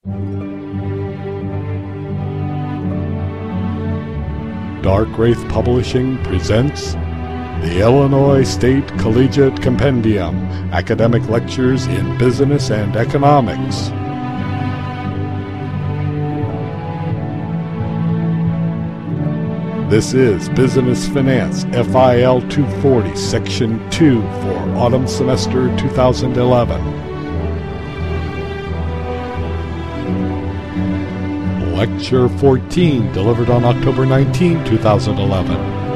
Dark Wraith Publishing presents the Illinois State Collegiate Compendium, Academic Lectures in Business and Economics. This is Business Finance, FIL 240, Section 2 for Autumn Semester 2011. Lecture 14, delivered on October 19, 2011.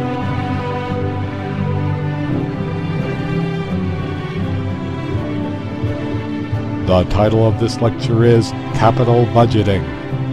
The title of this lecture is Capital Budgeting.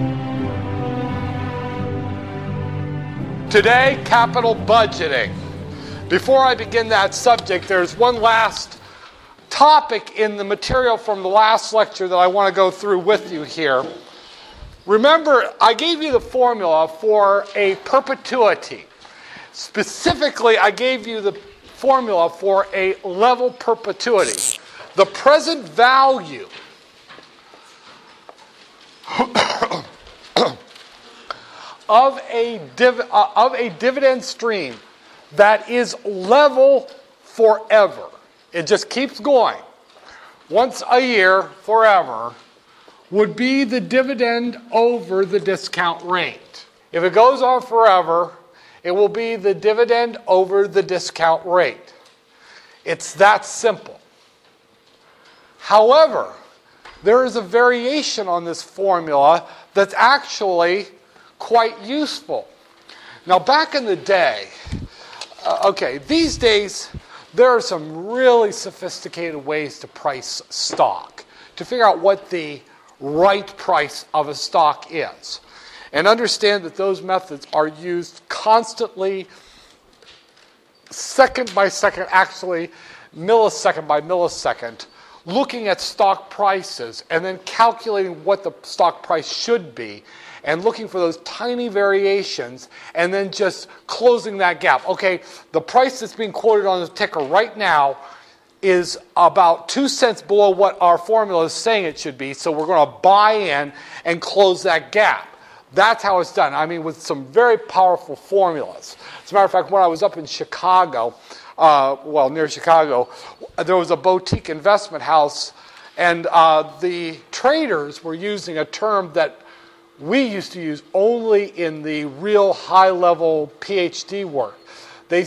Today, capital budgeting. Before I begin that subject, there's one last topic in the material from the last lecture that I want to go through with you here. Remember, I gave you the formula for a perpetuity. Specifically, I gave you the formula for a level perpetuity. The present value of a dividend stream that is level forever. It just keeps going. Once a year, forever, would be the dividend over the discount rate. If it goes on forever, it will be the dividend over the discount rate. It's that simple. However, there is a variation on this formula that's actually quite useful. Now, back in the day, these days, there are some really sophisticated ways to price stock, to figure out what the right price of a stock is. And understand that those methods are used constantly, second by second, actually millisecond by millisecond, looking at stock prices and then calculating what the stock price should be and looking for those tiny variations and then just closing that gap. Okay, the price that's being quoted on the ticker right now is about 2 cents below what our formula is saying it should be, so we're going to buy in and close that gap. That's how it's done. I mean, with some very powerful formulas. As a matter of fact, when I was up in Chicago, near Chicago, there was a boutique investment house, and the traders were using a term that we used to use only in the real high-level PhD work. They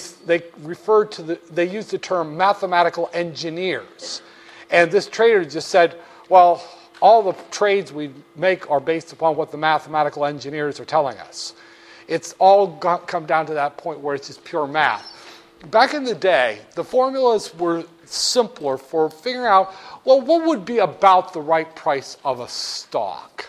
used the term mathematical engineers. And this trader just said, well, all the trades we make are based upon what the mathematical engineers are telling us. It's all come down to that point where it's just pure math. Back in the day, the formulas were simpler for figuring out, well, what would be about the right price of a stock?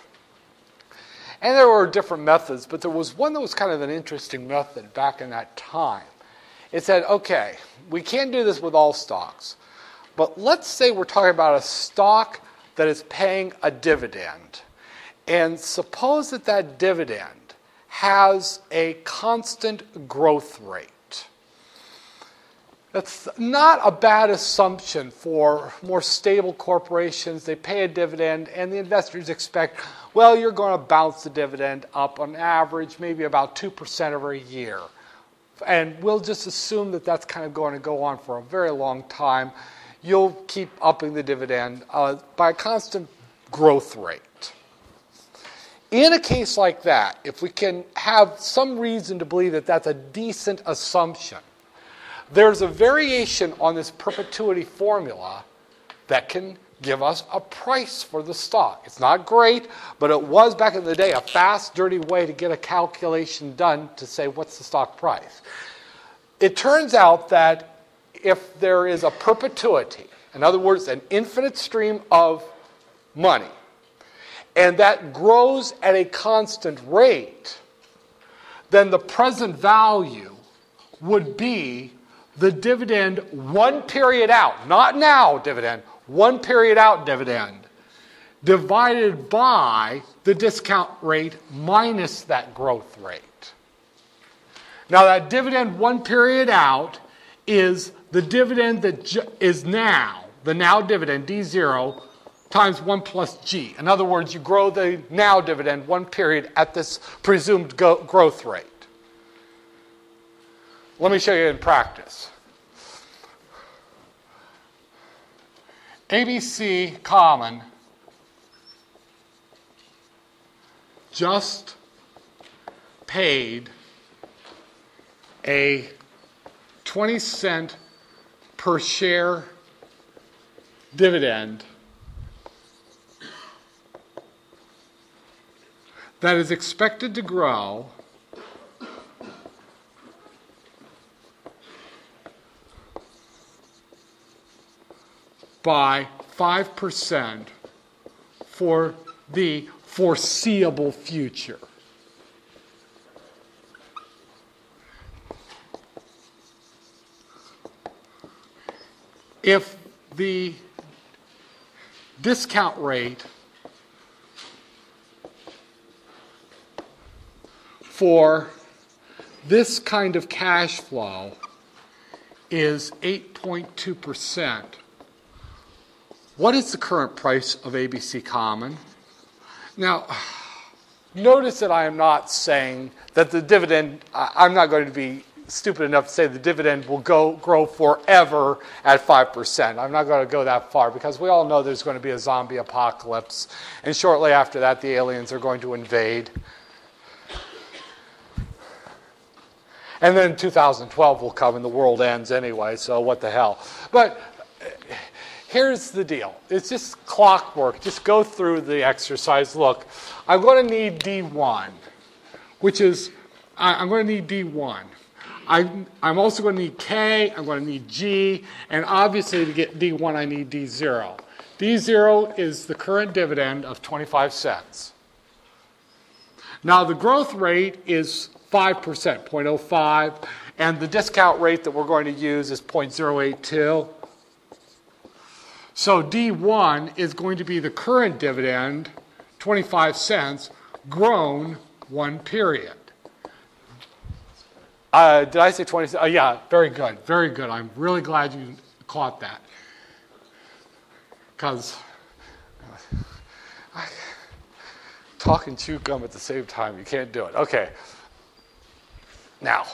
And there were different methods, but there was one that was kind of an interesting method back in that time. It said, okay, we can't do this with all stocks, but let's say we're talking about a stock that is paying a dividend. And suppose that that dividend has a constant growth rate. That's not a bad assumption for more stable corporations. They pay a dividend, and the investors expect, well, you're going to bounce the dividend up on average, maybe about 2% every year. And we'll just assume that that's kind of going to go on for a very long time. You'll keep upping the dividend by a constant growth rate. In a case like that, if we can have some reason to believe that that's a decent assumption, there's a variation on this perpetuity formula that can give us a price for the stock. It's not great, but it was back in the day a fast, dirty way to get a calculation done to say what's the stock price. It turns out that if there is a perpetuity, in other words, an infinite stream of money, and that grows at a constant rate, then the present value would be the dividend 1 period out, not now dividend, 1 period out dividend, divided by the discount rate minus that growth rate. Now that dividend 1 period out is the dividend that is now, the now dividend, D0, times 1 plus g. In other words, you grow the now dividend one period at this presumed growth rate. Let me show you in practice. ABC Common just paid a 20-cent per share dividend that is expected to grow by 5% for the foreseeable future. If the discount rate for this kind of cash flow is 8.2%, what is the current price of ABC Common? Now, notice that I am not saying that the dividend, I'm not going to be stupid enough to say the dividend will grow forever at 5%. I'm not going to go that far because we all know there's going to be a zombie apocalypse, and shortly after that the aliens are going to invade. And then 2012 will come and the world ends anyway, so what the hell. But here's the deal. It's just clockwork. Just go through the exercise. Look, I'm going to need D1, which is, I'm going to need D1. I'm also going to need K, I'm going to need G, and obviously to get D1 I need D0. D0 is the current dividend of 25 cents. Now the growth rate is 5%, 0.05, and the discount rate that we're going to use is 0.082. So D1 is going to be the current dividend, 25 cents, grown one period. Did I say 20? Yeah, very good, very good. I'm really glad you caught that. Because talk and chew gum at the same time, you can't do it. Okay. Now,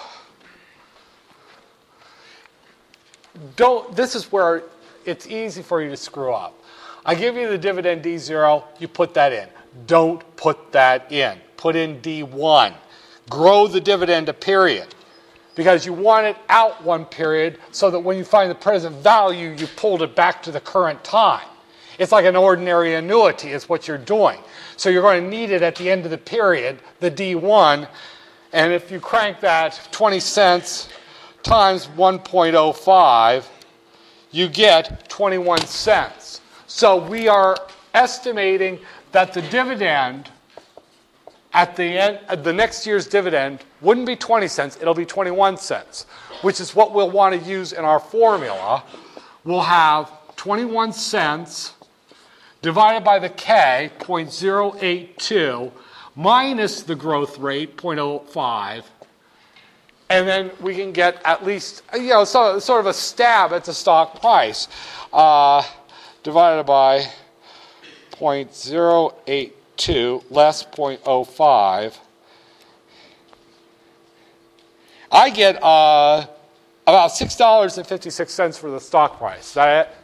this is where it's easy for you to screw up. I give you the dividend D0, you put that in. Don't put that in. Put in D1. Grow the dividend a period, because you want it out one period so that when you find the present value, you pulled it back to the current time. It's like an ordinary annuity is what you're doing. So you're going to need it at the end of the period, the D1, and if you crank that 20 cents times 1.05, you get 21 cents. So we are estimating that the dividend at the end, the next year's dividend wouldn't be 20 cents, it'll be 21 cents, which is what we'll want to use in our formula. We'll have 21 cents divided by the K, 0.082, minus the growth rate, 0.05, and then we can get at least, sort of a stab at the stock price, divided by 0.082 less 0.05. I get about $6.56 for the stock price. Is that it?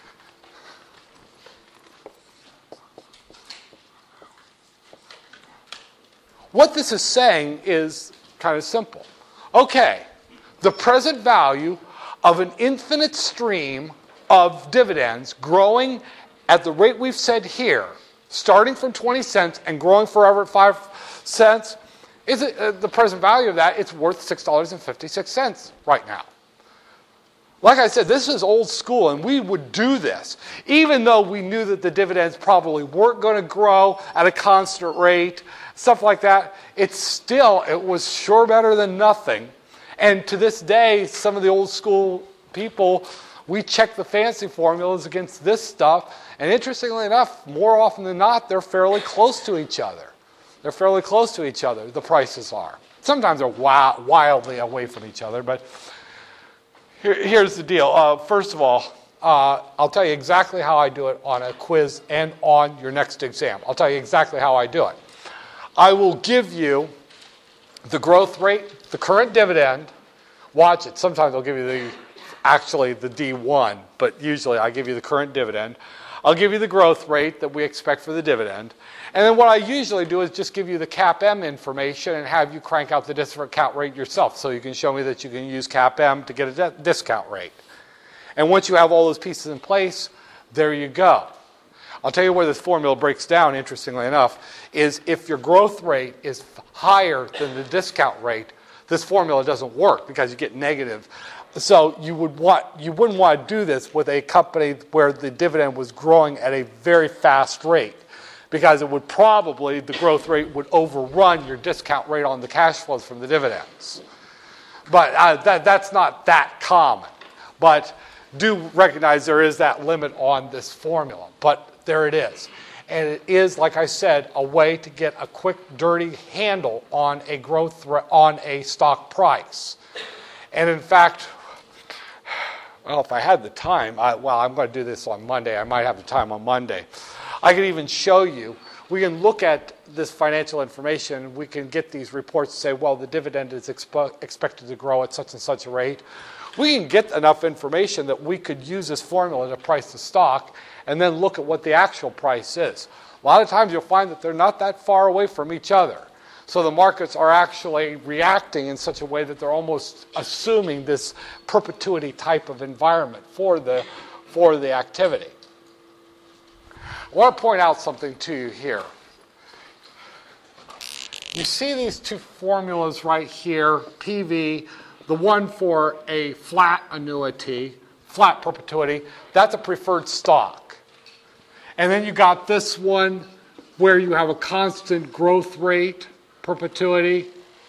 What this is saying is kind of simple. Okay, the present value of an infinite stream of dividends growing at the rate we've said here, starting from 20 cents and growing forever at 5 cents, is the present value of that, it's worth $6.56 right now. Like I said, this is old school, and we would do this. Even though we knew that the dividends probably weren't going to grow at a constant rate, stuff like that, it was sure better than nothing. And to this day, some of the old school people, we check the fancy formulas against this stuff, and interestingly enough, more often than not, they're fairly close to each other. They're fairly close to each other, the prices are. Sometimes they're wildly away from each other, but here's the deal. First of all, I'll tell you exactly how I do it on a quiz and on your next exam. I'll tell you exactly how I do it. I will give you the growth rate, the current dividend. Watch it. Sometimes I'll give you the D1, but usually I give you the current dividend. I'll give you the growth rate that we expect for the dividend. And then what I usually do is just give you the CAPM information and have you crank out the discount rate yourself so you can show me that you can use CAPM to get a discount rate. And once you have all those pieces in place, there you go. I'll tell you where this formula breaks down, interestingly enough, is if your growth rate is higher than the discount rate, this formula doesn't work because you get negative. So you wouldn't want to do this with a company where the dividend was growing at a very fast rate, because it would probably, the growth rate would overrun your discount rate on the cash flows from the dividends. But that's not that common. But do recognize there is that limit on this formula. But there it is. And it is, like I said, a way to get a quick, dirty handle on a on a stock price. And in fact, well, if I had the time, I'm going to do this on Monday. I might have the time on Monday. I could even show you. We can look at this financial information. We can get these reports and say, well, the dividend is expected to grow at such and such a rate. We can get enough information that we could use this formula to price the stock and then look at what the actual price is. A lot of times you'll find that they're not that far away from each other. So the markets are actually reacting in such a way that they're almost assuming this perpetuity type of environment for the activity. I want to point out something to you here. You see these two formulas right here, PV, the one for a flat annuity, flat perpetuity, that's a preferred stock. And then you got this one where you have a constant growth rate, perpetuity.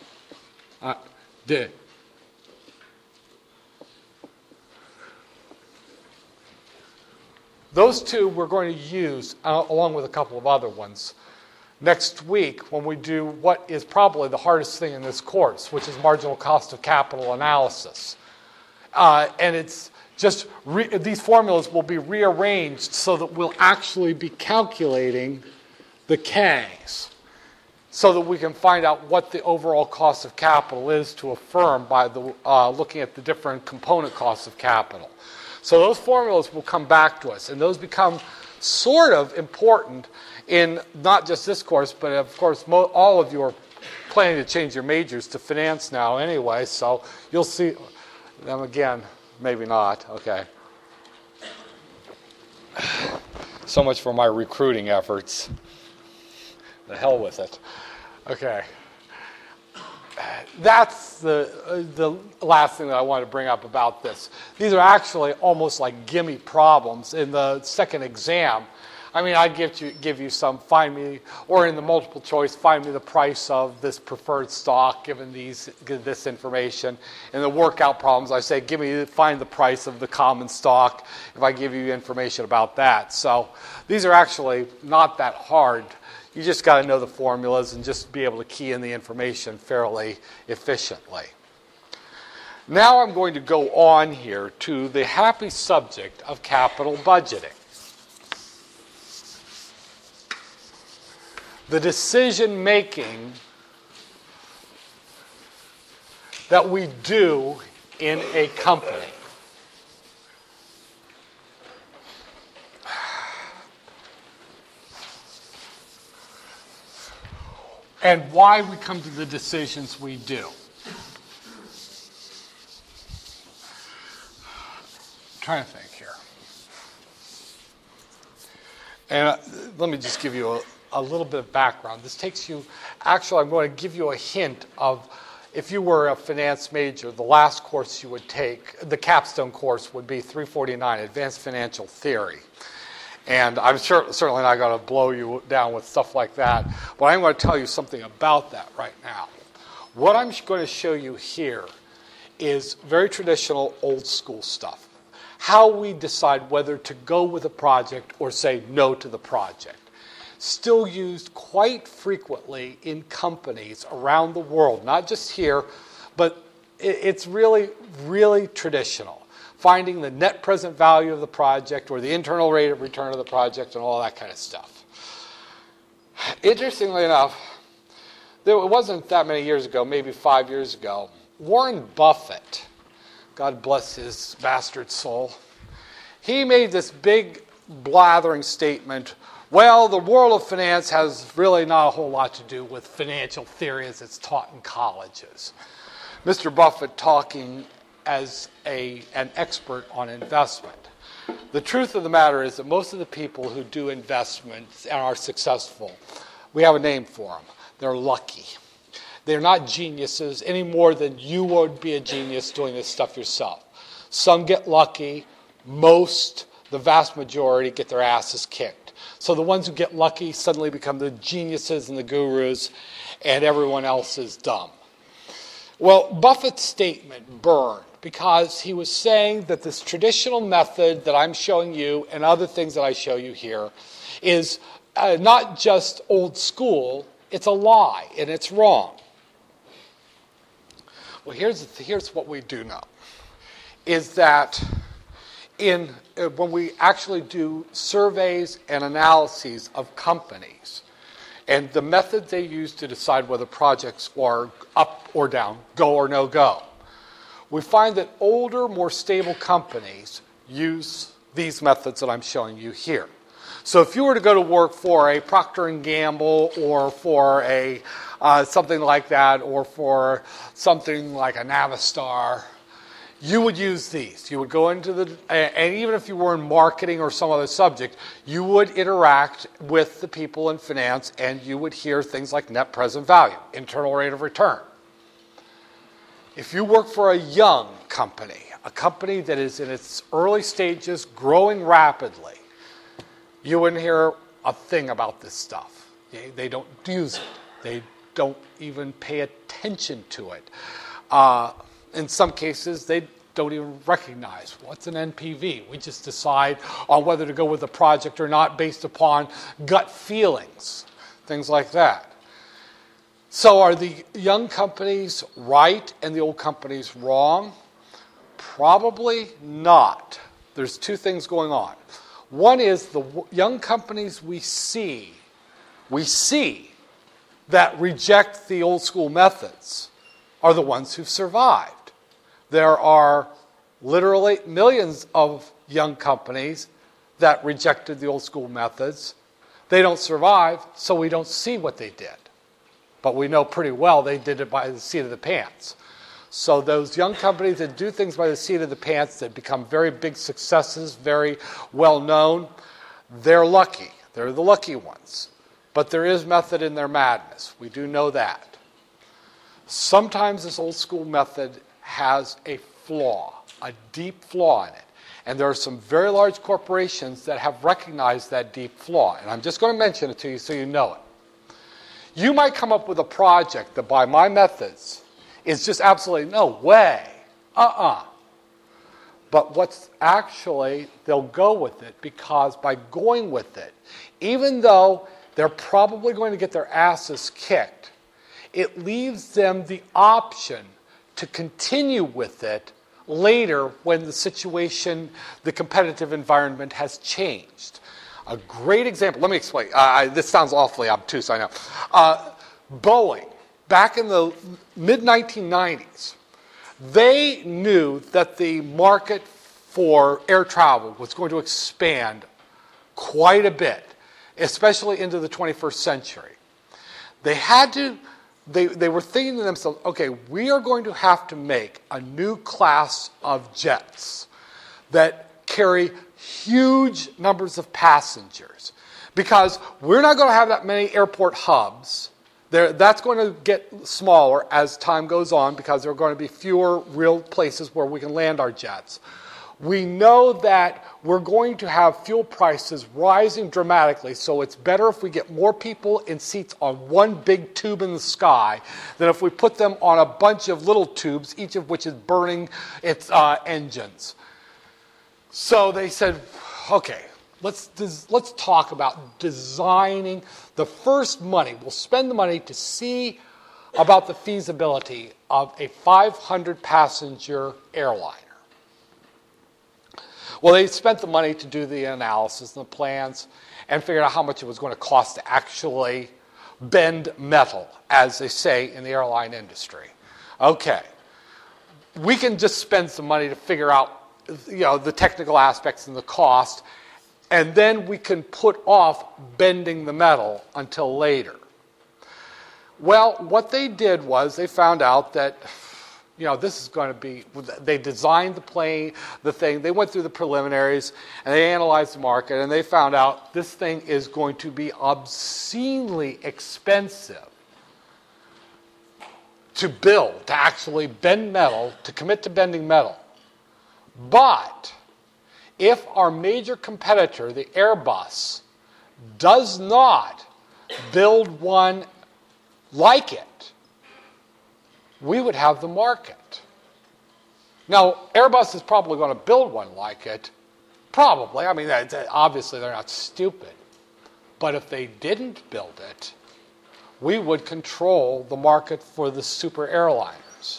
Those two we're going to use, along with a couple of other ones, next week when we do what is probably the hardest thing in this course, which is marginal cost of capital analysis. And it's just these formulas will be rearranged so that we'll actually be calculating the K's, so that we can find out what the overall cost of capital is to a firm by looking at the different component costs of capital. So those formulas will come back to us, and those become sort of important in not just this course, but of course all of you are planning to change your majors to finance now anyway, so you'll see them again. Maybe not. Okay. So much for my recruiting efforts. The hell with it. Okay. That's the last thing that I want to bring up about this. These are actually almost like gimme problems in the second exam. I mean, I'd give you some, find me, or in the multiple choice, find me the price of this preferred stock given this information. In the workout problems, I say, find the price of the common stock if I give you information about that. So these are actually not that hard. You just got to know the formulas and just be able to key in the information fairly efficiently. Now I'm going to go on here to the happy subject of capital budgeting. The decision making that we do in a company. And why we come to the decisions we do. I'm trying to think here. And let me just give you a little bit of background. This takes you, actually I'm going to give you a hint of, if you were a finance major, the last course you would take, the capstone course would be 349, Advanced Financial Theory. And I'm certainly not going to blow you down with stuff like that, but I'm going to tell you something about that right now. What I'm going to show you here is very traditional, old school stuff. How we decide whether to go with a project or say no to the project. Still used quite frequently in companies around the world, not just here, but it's really, really traditional. finding the net present value of the project or the internal rate of return of the project and all that kind of stuff. Interestingly enough, it wasn't that many years ago, maybe 5 years ago, Warren Buffett, God bless his bastard soul, he made this big blathering statement, well, the world of finance has really not a whole lot to do with financial theory as it's taught in colleges. Mr. Buffett talking as an expert on investment. The truth of the matter is that most of the people who do investments and are successful, we have a name for them. They're lucky. They're not geniuses any more than you would be a genius doing this stuff yourself. Some get lucky. Most, the vast majority, get their asses kicked. So the ones who get lucky suddenly become the geniuses and the gurus, and everyone else is dumb. Well, Buffett's statement burned because he was saying that this traditional method that I'm showing you and other things that I show you here is not just old school, it's a lie, and it's wrong. Well, here's what we do know, is that when we actually do surveys and analyses of companies and the methods they use to decide whether projects are up or down, go or no go, we find that older, more stable companies use these methods that I'm showing you here. So if you were to go to work for a Procter & Gamble or for a something like that, or for something like a Navistar, you would use these. You would go into and even if you were in marketing or some other subject, you would interact with the people in finance and you would hear things like net present value, internal rate of return. If you work for a young company, a company that is in its early stages, growing rapidly, you wouldn't hear a thing about this stuff. They don't use it. They don't even pay attention to it. In some cases, they don't even recognize what's an NPV. We just decide on whether to go with the project or not based upon gut feelings, things like that. So are the young companies right and the old companies wrong? Probably not. There's two things going on. One is the young companies we see that reject the old school methods are the ones who've survived. There are literally millions of young companies that rejected the old school methods. They don't survive, so we don't see what they did. But we know pretty well they did it by the seat of the pants. So those young companies that do things by the seat of the pants, that become very big successes, very well known, they're lucky. They're the lucky ones. But there is method in their madness. We do know that. Sometimes this old school method has a flaw, a deep flaw in it. And there are some very large corporations that have recognized that deep flaw. And I'm just going to mention it to you so you know it. You might come up with a project that by my methods is just absolutely no way. But what's actually, they'll go with it because by going with it, even though they're probably going to get their asses kicked, it leaves them the option to continue with it later when the situation, the competitive environment has changed. A great example, let me explain. This sounds awfully obtuse, I know. Boeing, back in the mid-1990s, they knew that the market for air travel was going to expand quite a bit, especially into the 21st century. They were thinking to themselves, okay, we are going to have to make a new class of jets that carry huge numbers of passengers because we're not going to have that many airport hubs. That's going to get smaller as time goes on because there are going to be fewer real places where we can land our jets. We know that we're going to have fuel prices rising dramatically, so it's better if we get more people in seats on one big tube in the sky than if we put them on a bunch of little tubes, each of which is burning its engines. So they said, okay, let's talk about designing the first money. We'll spend the money to see about the feasibility of a 500-passenger airliner. Well, they spent the money to do the analysis and the plans and figured out how much it was going to cost to actually bend metal, as they say in the airline industry. Okay. We can just spend some money to figure out, the technical aspects and the cost, and then we can put off bending the metal until later. Well, what they did was they found out that, this is going to be, they designed the thing, they went through the preliminaries, and they analyzed the market, and they found out this thing is going to be obscenely expensive to build, to actually bend metal, to commit to bending metal. But if our major competitor, the Airbus, does not build one like it, we would have the market. Now, Airbus is probably going to build one like it. Probably. I mean, obviously they're not stupid. But if they didn't build it, we would control the market for the super airliners.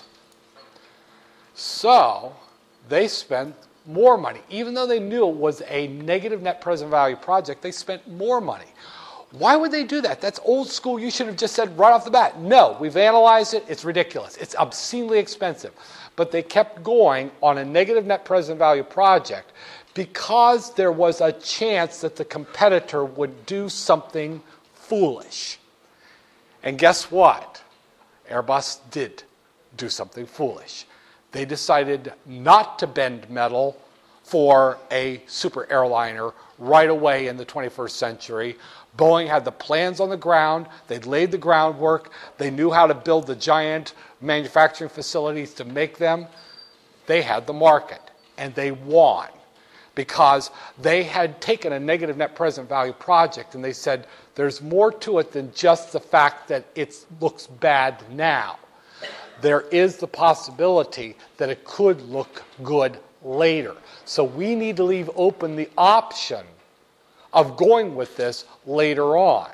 So they spent more money. Even though they knew it was a negative net present value project, they spent more money. Why would they do that? That's old school. You should have just said right off the bat, no, we've analyzed it. It's ridiculous. It's obscenely expensive. But they kept going on a negative net present value project because there was a chance that the competitor would do something foolish. And guess what? Airbus did do something foolish. They decided not to bend metal for a super airliner right away in the 21st century. Boeing had the plans on the ground. They'd laid the groundwork. They knew how to build the giant manufacturing facilities to make them. They had the market, and they won because they had taken a negative net present value project and they said, there's more to it than just the fact that it looks bad now. There is the possibility that it could look good later. So we need to leave open the option of going with this later on.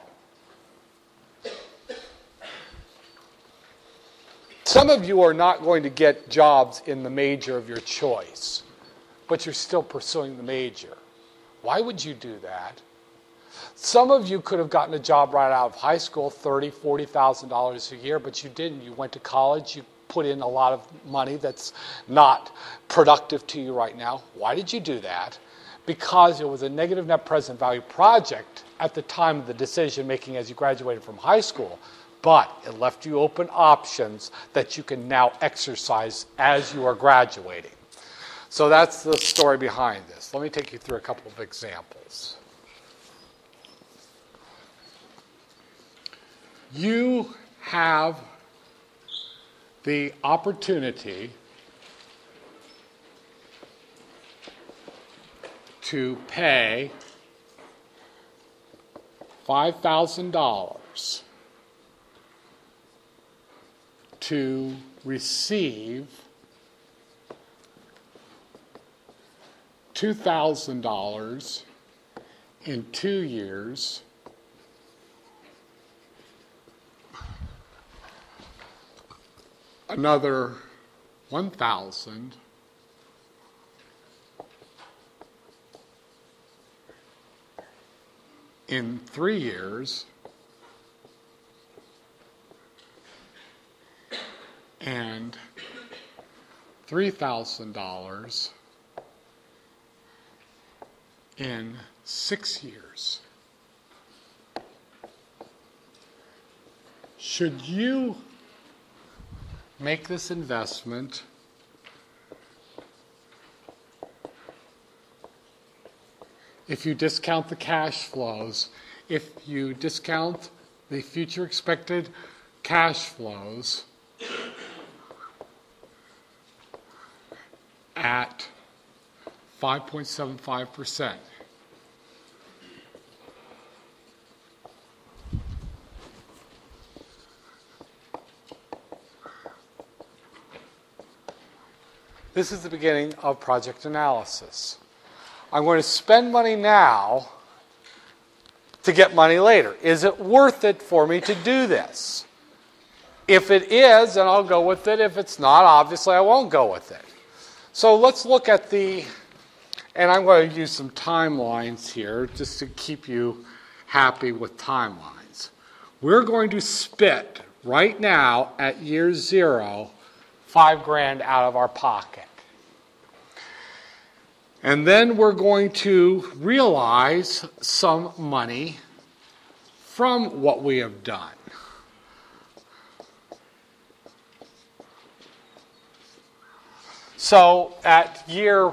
Some of you are not going to get jobs in the major of your choice, but you're still pursuing the major. Why would you do that? Some of you could have gotten a job right out of high school, $30,000, $40,000 a year, but you didn't. You went to college, you put in a lot of money that's not productive to you right now. Why did you do that? Because it was a negative net present value project at the time of the decision making as you graduated from high school, but it left you open options that you can now exercise as you are graduating. So that's the story behind this. Let me take you through a couple of examples. You have the opportunity to pay $5,000 to receive $2,000 in 2 years another $1,000 in 3 years and $3,000 in 6 years. Should you make this investment if you discount the cash flows, if you discount the future expected cash flows at 5.75%. This is the beginning of project analysis. I'm going to spend money now to get money later. Is it worth it for me to do this? If it is, then I'll go with it. If it's not, obviously I won't go with it. So let's look at the And I'm going to use some timelines here just to keep you happy with timelines. We're going to spit right now at year 0 $5,000 out of our pocket. And then we're going to realize some money from what we have done. So at year,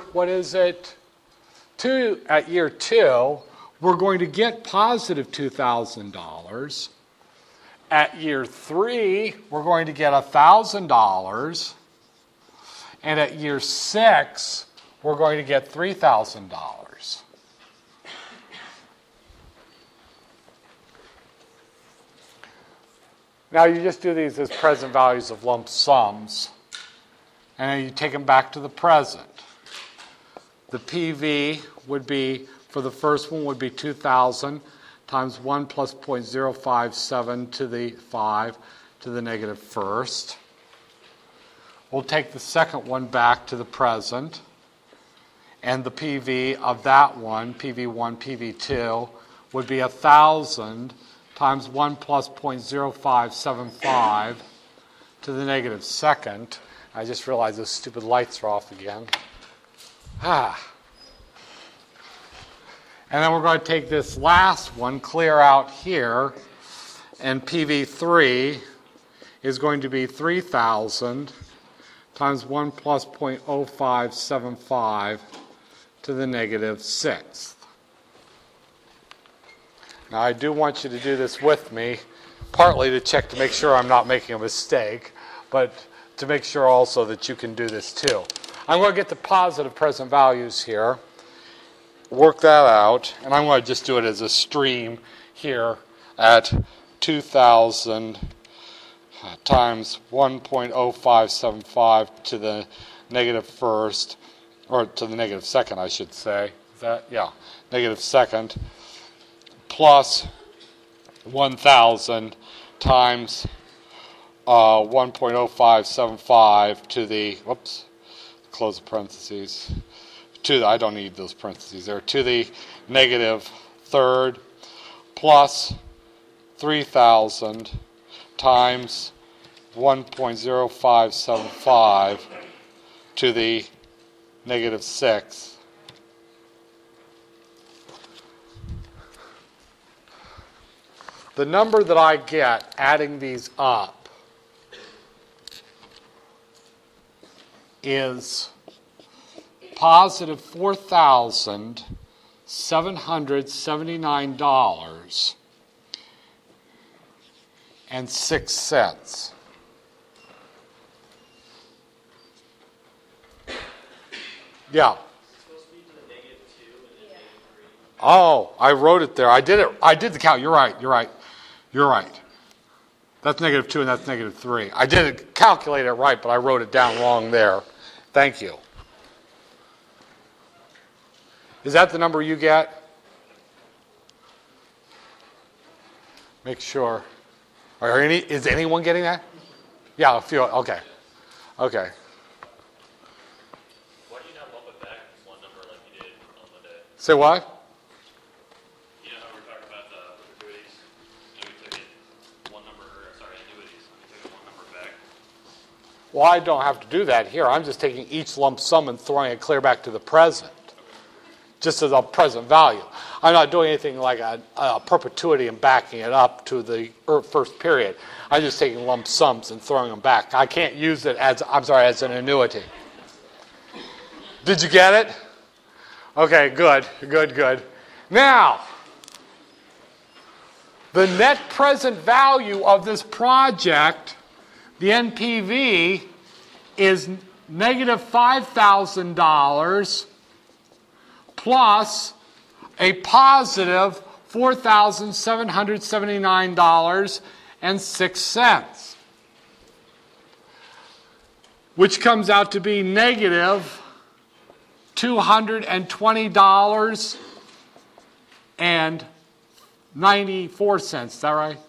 at year 2, we're going to get positive $2,000. At year 3, we're going to get $1,000. And at year 6, we're going to get $3,000. Now you just do these as present values of lump sums, and then you take them back to the present. The PV would be, for the first one, would be 2,000 times 1 plus 0.057 to the 5 to the negative first. We'll take the second one back to the present, and the PV of that one, PV1, PV2, would be 1,000 times 1 plus 0.0575 to the negative second. I just realized those stupid lights are off again. And then we're going to take this last one, clear out here, and PV3 is going to be 3,000 times 1 plus 0.0575 to the negative sixth. Now I do want you to do this with me, partly to check to make sure I'm not making a mistake, but to make sure also that you can do this too. I'm going to get the positive present values here, work that out, and I'm going to just do it as a stream here at 2,000 times 1.0575 to the negative first, or to the negative second, I should say. Is that? Yeah, negative second, plus 1,000 times 1.0575 to the, whoops, close the parentheses, I don't need those parentheses there, to the negative third, plus 3,000 times 1.0575 to the negative sixth. The number that I get adding these up is positive $4,779.06. Yeah. Oh, I wrote it there. I did the count. You're right. That's negative 2 and that's negative 3. I didn't calculate it right, but I wrote it down wrong there. Thank you. Is that the number you get? Make sure. Is anyone getting that? Yeah, a few. Okay. Why do you not bump it back one number like you did on the day? Say what? You know how we're talking about the annuities? And we took it annuities. We took it one number back. Well, I don't have to do that here. I'm just taking each lump sum and throwing it clear back to the present, just as a present value. I'm not doing anything like a perpetuity and backing it up to the first period. I'm just taking lump sums and throwing them back. I can't use it as an annuity. Did you get it? Okay, good. Now, the net present value of this project, the NPV, is negative $5,000 plus a positive $4,779.06, which comes out to be negative $220.94. Is that right?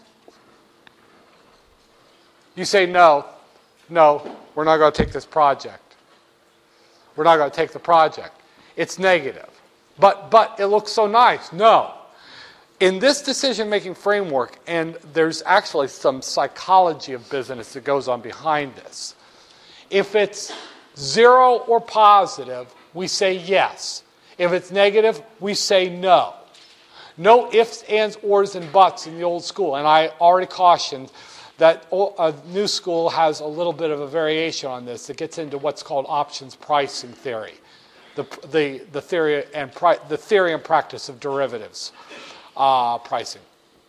You say no, we're not going to take this project. We're not going to take the project. it's negative. But it looks so nice. No. In this decision-making framework, and there's actually some psychology of business that goes on behind this. If it's 0 or positive, we say yes. If it's negative, we say no. No ifs, ands, ors, and buts in the old school. And I already cautioned that a new school has a little bit of a variation on this that gets into what's called options pricing theory, the theory and practice of derivatives pricing.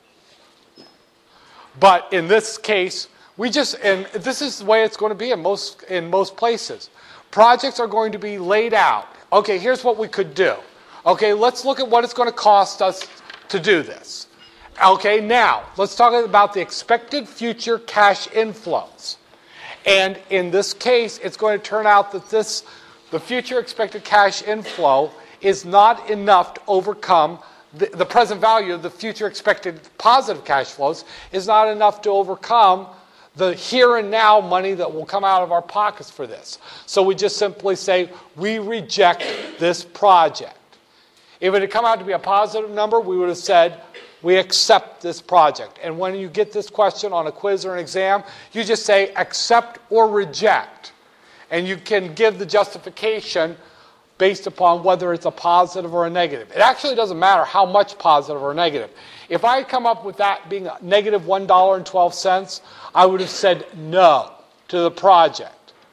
But in this case, and this is the way it's going to be in most places. Projects are going to be laid out. Okay, here's what we could do. Okay, let's look at what it's going to cost us to do this. Okay, now, let's talk about the expected future cash inflows. And in this case, it's going to turn out that the future expected cash inflow is not enough to overcome the present value of the future expected positive cash flows is not enough to overcome the here and now money that will come out of our pockets for this. So we just simply say, we reject this project. If it had come out to be a positive number, we would have said, we accept this project. And when you get this question on a quiz or an exam, you just say accept or reject. And you can give the justification based upon whether it's a positive or a negative. It actually doesn't matter how much positive or negative. If I had come up with that being negative $1.12, I would have said no to the project.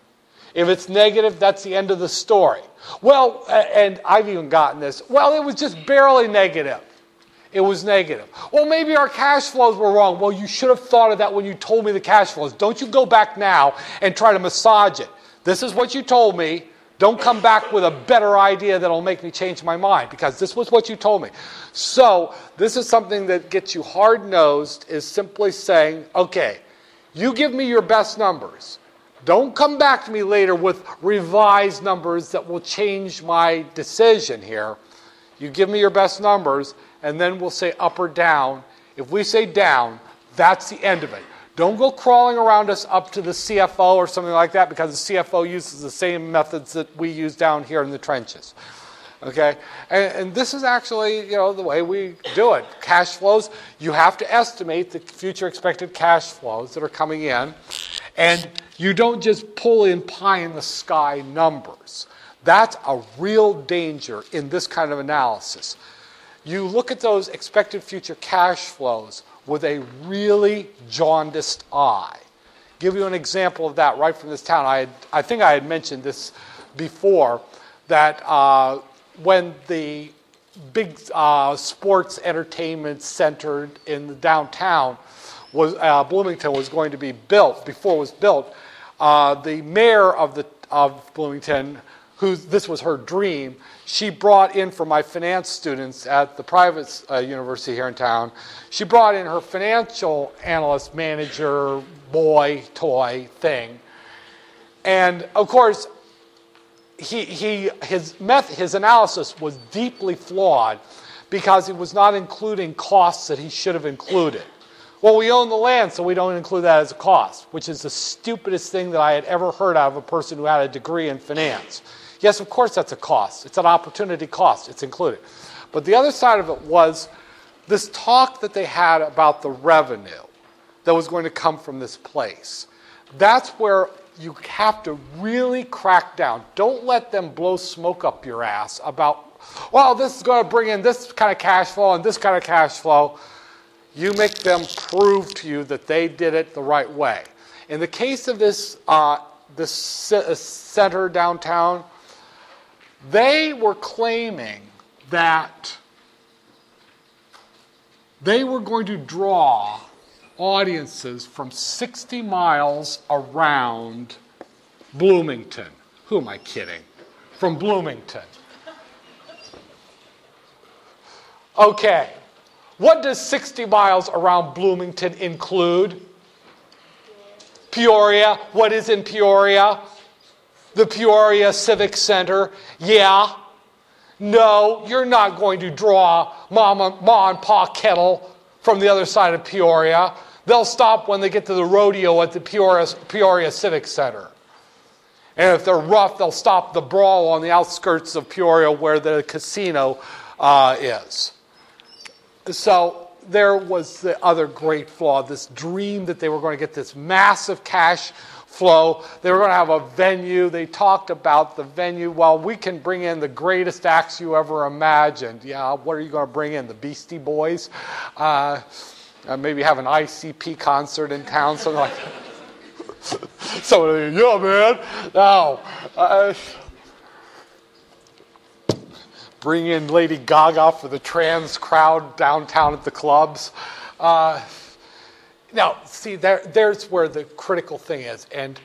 If it's negative, that's the end of the story. Well, and I've even gotten this, well, it was just barely negative. It was negative. Well, maybe our cash flows were wrong. Well, you should have thought of that when you told me the cash flows. Don't you go back now and try to massage it. This is what you told me. Don't come back with a better idea that'll make me change my mind, because this was what you told me. So this is something that gets you hard-nosed, is simply saying, okay, you give me your best numbers. Don't come back to me later with revised numbers that will change my decision here. You give me your best numbers, and then we'll say up or down. If we say down, that's the end of it. Don't go crawling around us up to the CFO or something like that, because the CFO uses the same methods that we use down here in the trenches. Okay? And this is actually, the way we do it. Cash flows, you have to estimate the future expected cash flows that are coming in, and you don't just pull in pie-in-the-sky numbers. That's a real danger in this kind of analysis. You look at those expected future cash flows with a really jaundiced eye. Give you an example of that right from this town. I think I had mentioned this before, that when the big sports entertainment center in the downtown Bloomington was going to be built, before it was built, the mayor of Bloomington, this was her dream, she brought in, for my finance students at the private university here in town, she brought in her financial analyst, manager, toy thing. And of course, his analysis was deeply flawed because he was not including costs that he should have included. Well, we own the land, so we don't include that as a cost, which is the stupidest thing that I had ever heard out of a person who had a degree in finance. Yes, of course that's a cost. It's an opportunity cost. It's included. But the other side of it was this talk that they had about the revenue that was going to come from this place. That's where you have to really crack down. Don't let them blow smoke up your ass about, well, this is going to bring in this kind of cash flow and this kind of cash flow. You make them prove to you that they did it the right way. In the case of this center downtown, they were claiming that they were going to draw audiences from 60 miles around Bloomington. Who am I kidding? From Bloomington. Okay. What does 60 miles around Bloomington include? Peoria. What is in Peoria? The Peoria Civic Center. Yeah. No, you're not going to draw Ma and Pa Kettle from the other side of Peoria. They'll stop when they get to the rodeo at the Peoria Civic Center. And if they're rough, they'll stop the brawl on the outskirts of Peoria where the casino is. So there was the other great flaw, this dream that they were going to get this massive cash flow. They were going to have a venue. They talked about the venue. Well, we can bring in the greatest acts you ever imagined. Yeah, what are you going to bring in? The Beastie Boys? Maybe have an ICP concert in town, something like that. Somebody, yeah, man. No. Bring in Lady Gaga for the trans crowd downtown at the clubs. Now, see, there's where the critical thing is. And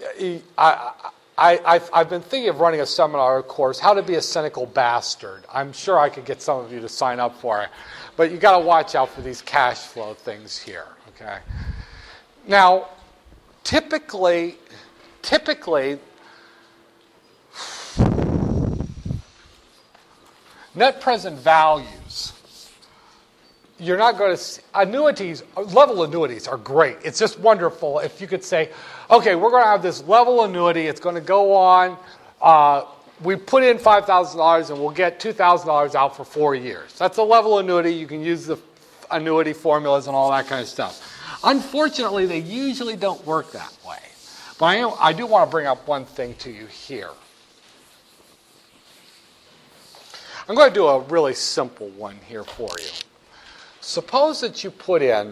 I've been thinking of running a seminar course, How to Be a Cynical Bastard. I'm sure I could get some of you to sign up for it. But you got to watch out for these cash flow things here, okay? Now, typically, net present values, you're not going to see, annuities, level annuities are great. It's just wonderful if you could say, okay, we're going to have this level annuity. It's going to go on. We put in $5,000 and we'll get $2,000 out for 4 years. That's a level annuity. You can use the annuity formulas and all that kind of stuff. Unfortunately, they usually don't work that way. But I do want to bring up one thing to you here. I'm going to do a really simple one here for you. Suppose that you put in,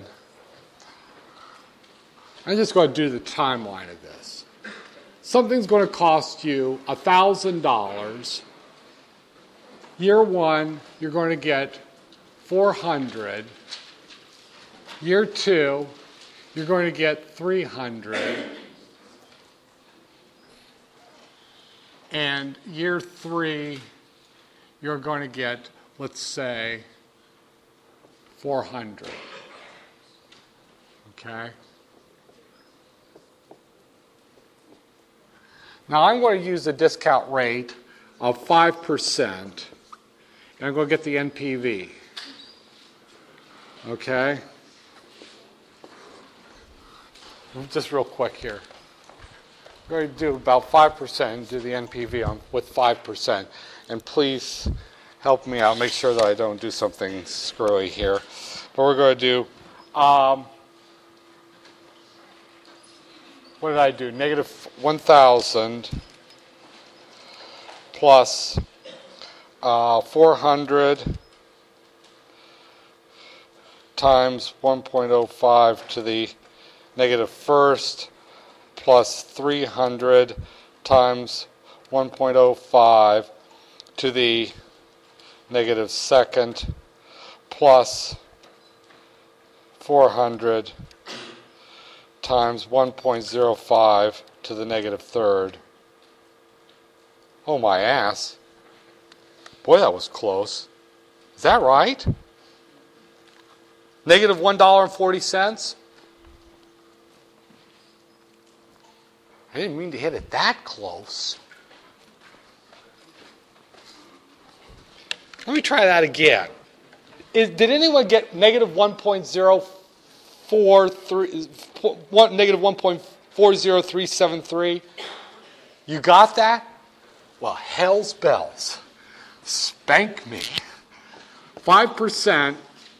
I'm just going to do the timeline of this. Something's going to cost you $1,000. Year one, you're going to get $400. Year two, you're going to get $300. And year three, you're going to get, let's say, $400. Okay? Now I'm going to use a discount rate of 5%, and I'm going to get the NPV. Okay? Just real quick here. I'm going to do about 5%, do the NPV with 5%. And please help me out, make sure that I don't do something screwy here. But we're going to do, what did I do? Negative 1,000 plus 400 times 1.05 to the negative first plus 300 times 1.05 to the negative second plus 400 times 1.05 to the negative third. Oh, my ass. Boy, that was close. Is that right? Negative $1.40? I didn't mean to hit it that close. Let me try that again. Did anyone get negative 1.043, negative 1.40373? You got that? Well, hell's bells. Spank me. 5%.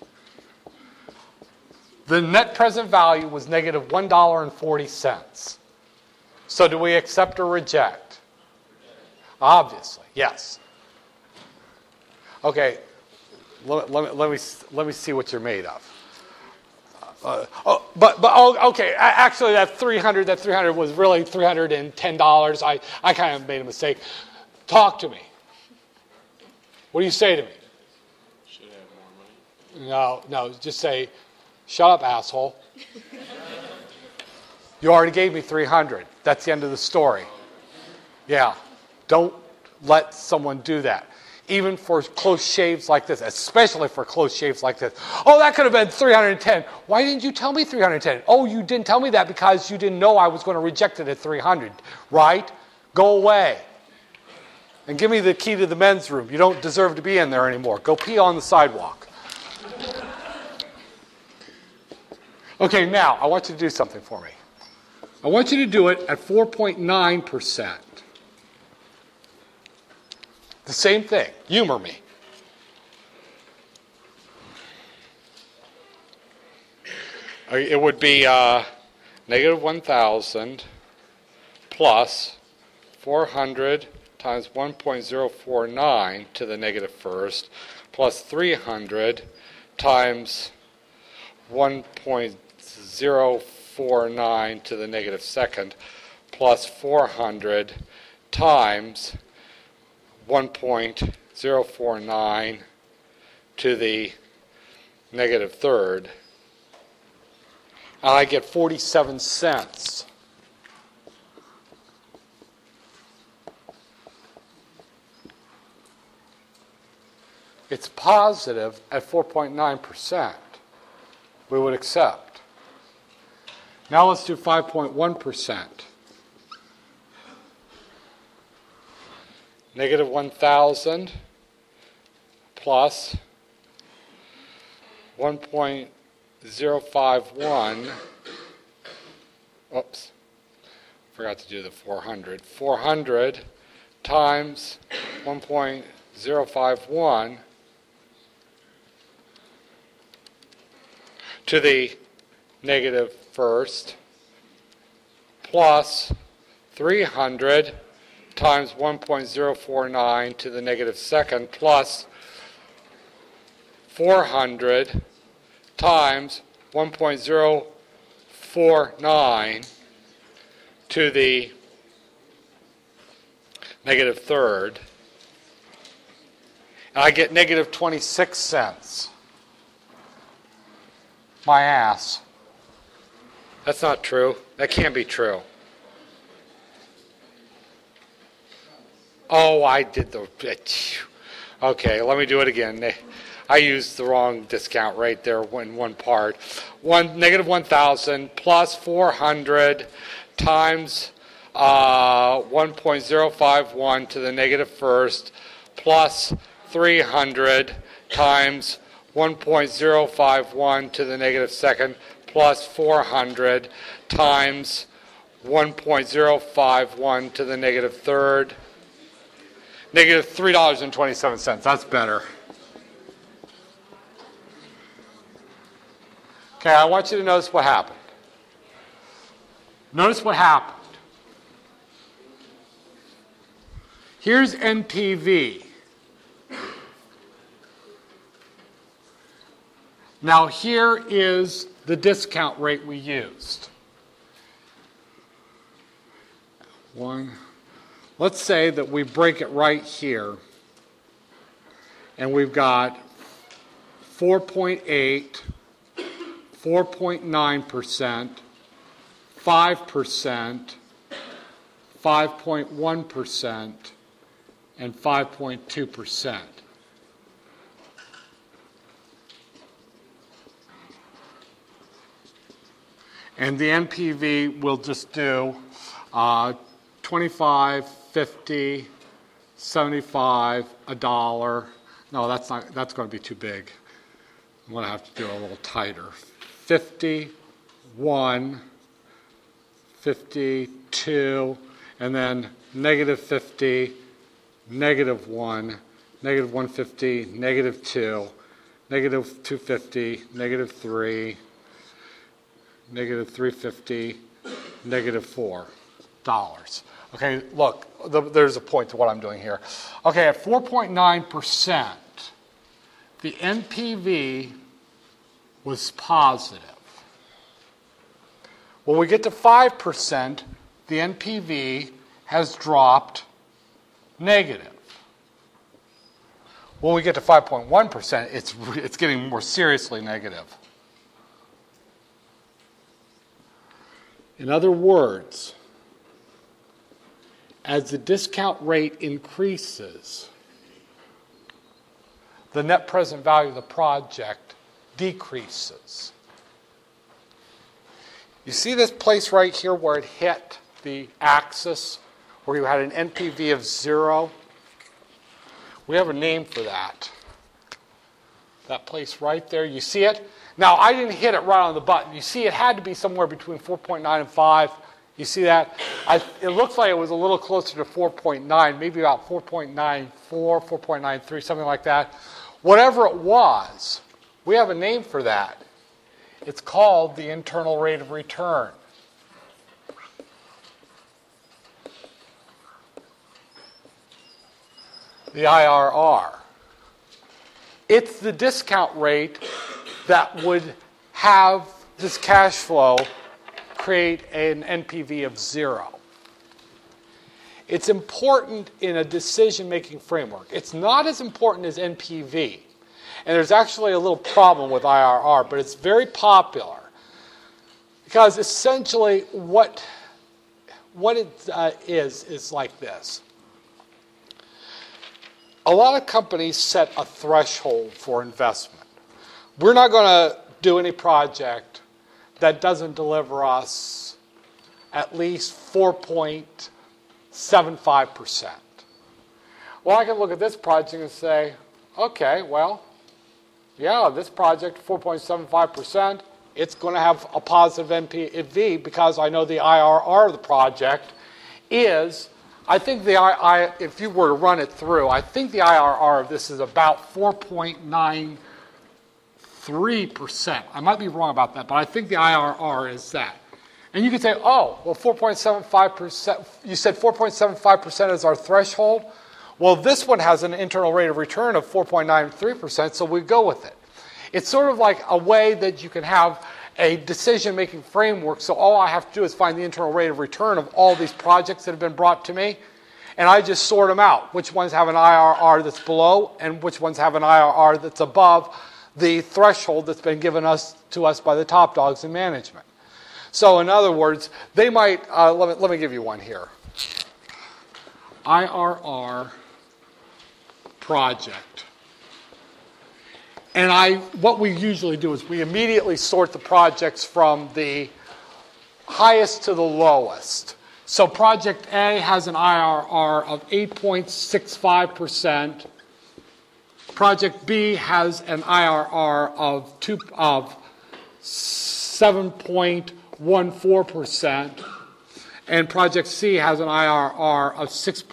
The net present value was negative $1.40. So do we accept or reject? Obviously, yes. Okay, let me see what you're made of. Okay. Actually, that 300 was really $310. I kind of made a mistake. Talk to me. What do you say to me? Should have more money. No. Just say, shut up, asshole. You already gave me 300. That's the end of the story. Yeah. Don't let someone do that. Even for close shaves like this, especially for close shaves like this. Oh, that could have been 310. Why didn't you tell me 310? Oh, you didn't tell me that because you didn't know I was going to reject it at 300, right? Go away. And give me the key to the men's room. You don't deserve to be in there anymore. Go pee on the sidewalk. Okay, now, I want you to do something for me. I want you to do it at 4.9%. The same thing. Humor me. It would be negative 1,000 plus 400 times 1.049 to the negative first plus 300 times 1.049 to the negative second plus 400 times 1.049 to the negative third. And I get 47 cents. It's positive at 4.9%. We would accept. Now let's do 5.1%. Negative 1,000 plus 1.051. Oops. Forgot to do the 400. 400 times 1.051 to the negative first plus 300 times 1.049 to the negative second plus 400 times 1.049 to the negative third. And I get negative 26 cents. My ass. That's not true. That can't be true. Oh, I did the... Okay, let me do it again. I used the wrong discount rate there in one part. Negative 1,000 plus 400 times 1.051 to the negative first plus 300 times 1.051 to the negative second plus 400 times 1.051 to the negative third. Negative $3.27. That's better. Okay, I want you to notice what happened. Notice what happened. Here's NPV. Now here is the discount rate we used. Let's say that we break it right here, and we've got 4.8, 4.9%, 5%, 5.1%, and 5.2%. And the NPV will just do 25, 50, 75, $1. No, that's going to be too big. I'm going to have to do it a little tighter. 51, 52, and then negative 50, negative 1, negative 150, negative 2, negative 250, negative 3, negative 350, negative $4. Okay, look, there's a point to what I'm doing here. Okay, at 4.9%, the NPV was positive. When we get to 5%, the NPV has dropped negative. When we get to 5.1%, it's getting more seriously negative. In other words, as the discount rate increases, the net present value of the project decreases. You see this place right here where it hit the axis, where you had an NPV of 0? We have a name for that. That place right there, you see it? Now, I didn't hit it right on the button. You see, it had to be somewhere between 4.9 and 5. You see that? It looks like it was a little closer to 4.9, maybe about 4.94, 4.93, something like that. Whatever it was, we have a name for that. It's called the internal rate of return. The IRR. It's the discount rate that would have this cash flow create an NPV of 0. It's important in a decision-making framework. It's not as important as NPV. And there's actually a little problem with IRR, but it's very popular. Because essentially what it is like this. A lot of companies set a threshold for investment. We're not going to do any project that doesn't deliver us at least 4.75%. Well, I can look at this project and say, okay, well, yeah, this project, 4.75%, it's going to have a positive NPV because I know the IRR of the project is, I think if you were to run it through, I think the IRR of this is about 4.93%. I might be wrong about that, but I think the IRR is that. And you could say, oh, well, 4.75%, you said 4.75% is our threshold? Well, this one has an internal rate of return of 4.93%, so we go with it. It's sort of like a way that you can have a decision-making framework, so all I have to do is find the internal rate of return of all these projects that have been brought to me, and I just sort them out. Which ones have an IRR that's below, and which ones have an IRR that's above the threshold that's been given to us by the top dogs in management. So in other words, they might, let me give you one here. IRR project. And what we usually do is we immediately sort the projects from the highest to the lowest. So project A has an IRR of 8.65%. Project B has an IRR of 7.14%. And project C has an IRR of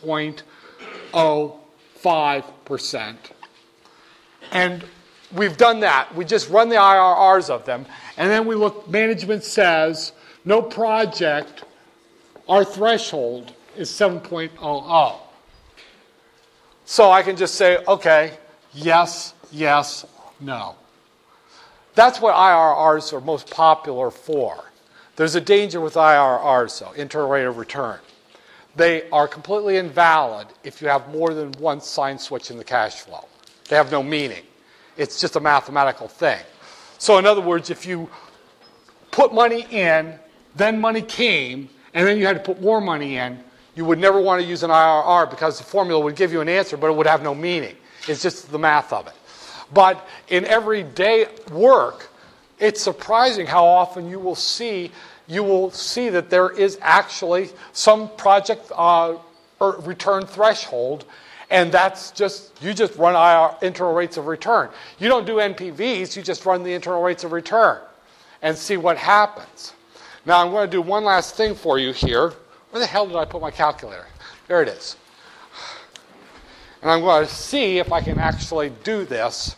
6.05%. And we've done that. We just run the IRRs of them. And then we look, management says, no project, our threshold is 7.00. So I can just say, okay, yes, yes, no. That's what IRRs are most popular for. There's a danger with IRRs, though, internal rate of return. They are completely invalid if you have more than one sign switch in the cash flow. They have no meaning. It's just a mathematical thing. So in other words, if you put money in, then money came, and then you had to put more money in, you would never want to use an IRR because the formula would give you an answer, but it would have no meaning. It's just the math of it. But in everyday work, it's surprising how often you will see that there is actually some project return threshold, and that's you just run internal rates of return. You don't do NPVs, you just run the internal rates of return and see what happens. Now I'm going to do one last thing for you here. Where the hell did I put my calculator? There it is. And I'm going to see if I can actually do this.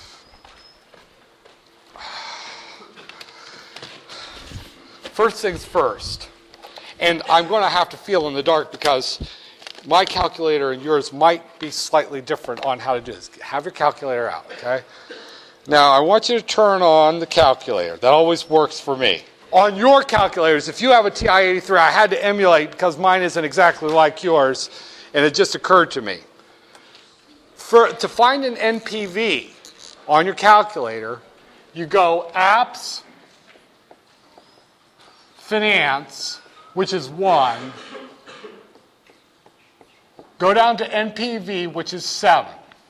First things first. And I'm going to have to feel in the dark because my calculator and yours might be slightly different on how to do this. Have your calculator out, okay? Now, I want you to turn on the calculator. That always works for me. On your calculators, if you have a TI-83, I had to emulate because mine isn't exactly like yours, and it just occurred to me. To find an NPV on your calculator, you go Apps, Finance, which is 1. Go down to NPV, which is 7.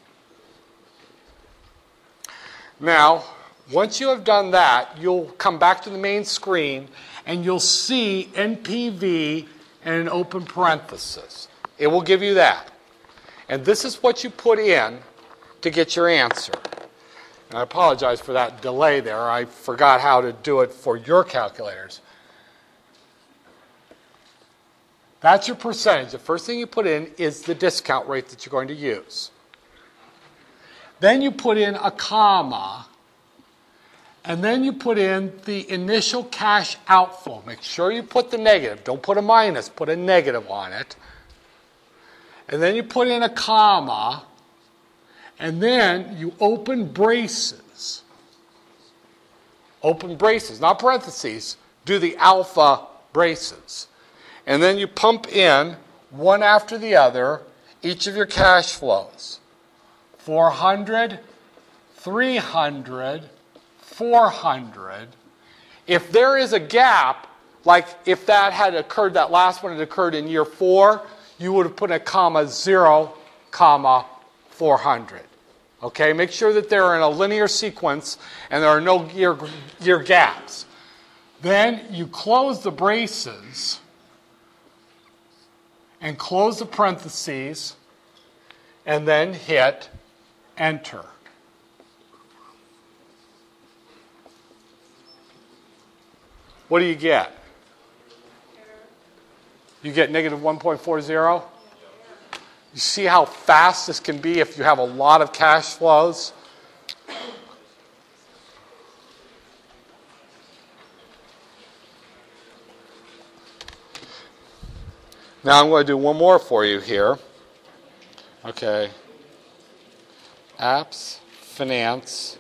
Now, once you have done that, you'll come back to the main screen and you'll see NPV and an open parenthesis. It will give you that. And this is what you put in to get your answer. And I apologize for that delay there. I forgot how to do it for your calculators. That's your percentage. The first thing you put in is the discount rate that you're going to use. Then you put in a comma, and then you put in the initial cash outflow. Make sure you put the negative. Don't put a minus, put a negative on it. And then you put in a comma, and then you open braces. Open braces, not parentheses. Do the alpha braces. And then you pump in, one after the other, each of your cash flows. 400, 300, 400. If there is a gap, like if that had occurred, that last one had occurred in year 4, you would have put a comma 0, comma 400. Okay, make sure that they're in a linear sequence and there are no year gaps. Then you close the braces and close the parentheses and then hit enter. What do you get? You get negative 1.40? You see how fast this can be if you have a lot of cash flows? Now I'm going to do one more for you here. Okay. Apps, finance.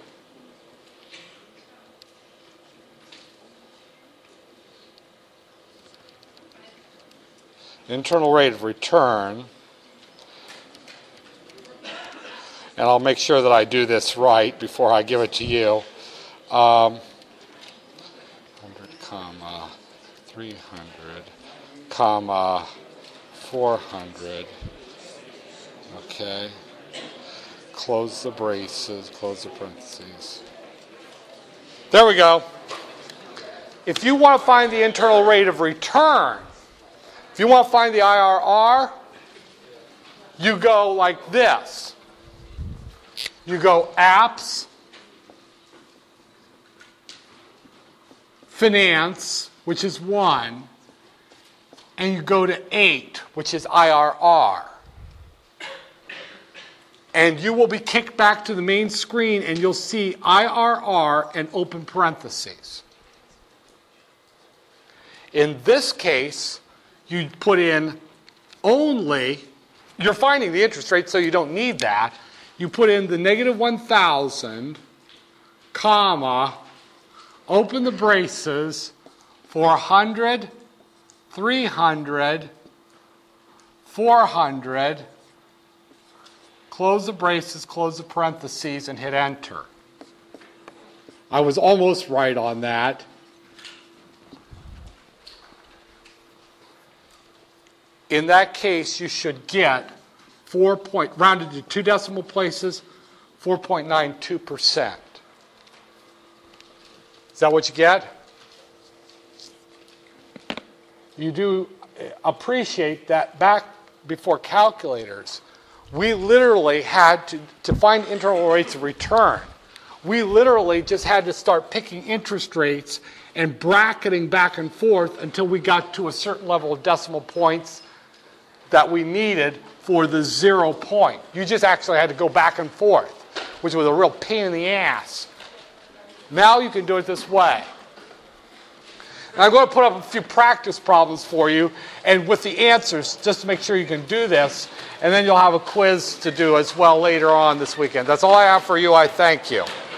Internal rate of return. And I'll make sure that I do this right before I give it to you. 100, comma, 300, comma, 400. Okay. Close the braces, close the parentheses. There we go. If you want to find the internal rate of return, if you want to find the IRR, you go like this. You go apps, finance, which is 1, and you go to 8, which is IRR. And you will be kicked back to the main screen and you'll see IRR and open parentheses. In this case, you put in only, you're finding the interest rate so you don't need that. You put in the negative 1,000, comma, open the braces, 400, 300, 400, close the braces, close the parentheses, and hit enter. I was almost right on that. In that case, you should get rounded to 2 decimal places, 4.92%. Is that what you get? You do appreciate that back before calculators, we literally had to find internal rates of return. We literally just had to start picking interest rates and bracketing back and forth until we got to a certain level of decimal points that we needed for the 0 point. You just actually had to go back and forth, which was a real pain in the ass. Now you can do it this way. And I'm going to put up a few practice problems for you and with the answers just to make sure you can do this. And then you'll have a quiz to do as well later on this weekend. That's all I have for you. I thank you.